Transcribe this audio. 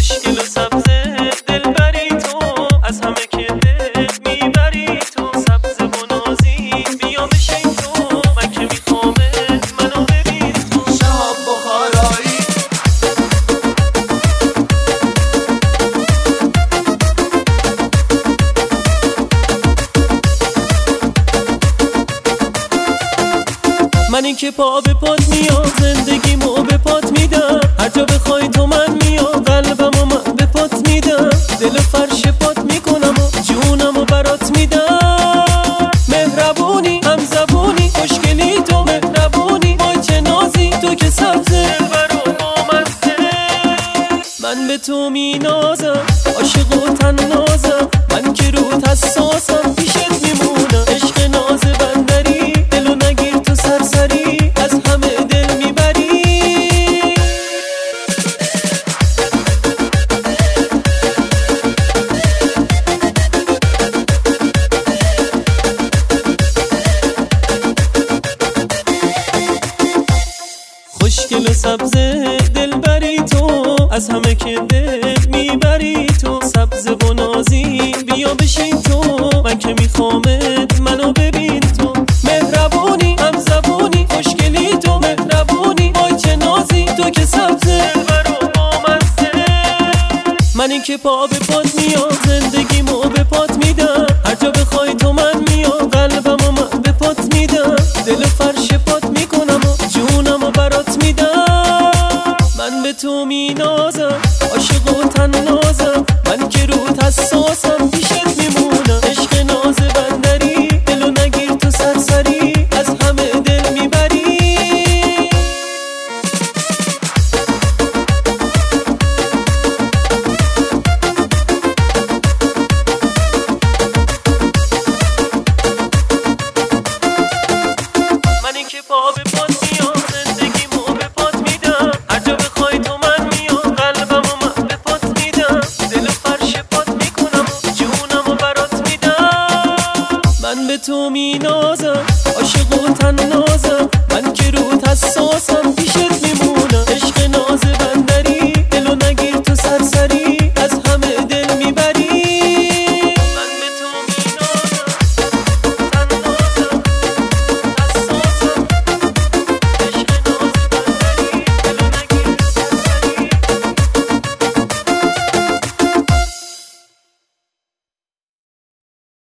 خوشگل و سبز دلبری تو، از همه که دل میبری تو. سبز و نازی بیا بشین تو، من که میخوامت منو ببین تو. شهاب بخارایی منی که پا به پات میام، زندگیمو به پات میدم. هر جا بخوای تو من میام، قلبمو من به پات میدم. دل فرش پات میکنم و جونمو برات میدم. مهربونی هم زبونی خوشگلی تو، مهربونی وای چه نازی تو که سبزه دلبر و بامزه. من به تو مینازم، عاشق و طنازم، من که روت حساسم، پیشت میمونم. عشق ناز بندری دلو نگیر تو سرسری، از همه دل میبری. خوشگل و سبز دلبری تو، از همه که دل میبری تو. سبز و نازی بیا بشین تو، من که میخوامت منو ببین تو. مهربونی هم زبونی خوشگلی تو، مهربونی وای چه نازی تو که سبزه دلبر و بامزه. منی که پا به پات میام، زندگیمو به پات میدم. هر جا بخوای تو من میام، قلبمو من به پات میدم. دل فرش پات میکنم و جونمو برات میدم. من به تو مینازم، عاشق و طنازم، من که روت حساسم، پیشت میمونم. عشق ناز بندری دلو نگیر تو سرسری، از همه دل میبری. منی که پا به پات میام، زندگیمو به پات میدم. هر جا بخوای تو من میام، قلبمو من به پات میدم. دل فرش پات میکنم و جونمو برات میدم. من به تو مینازم،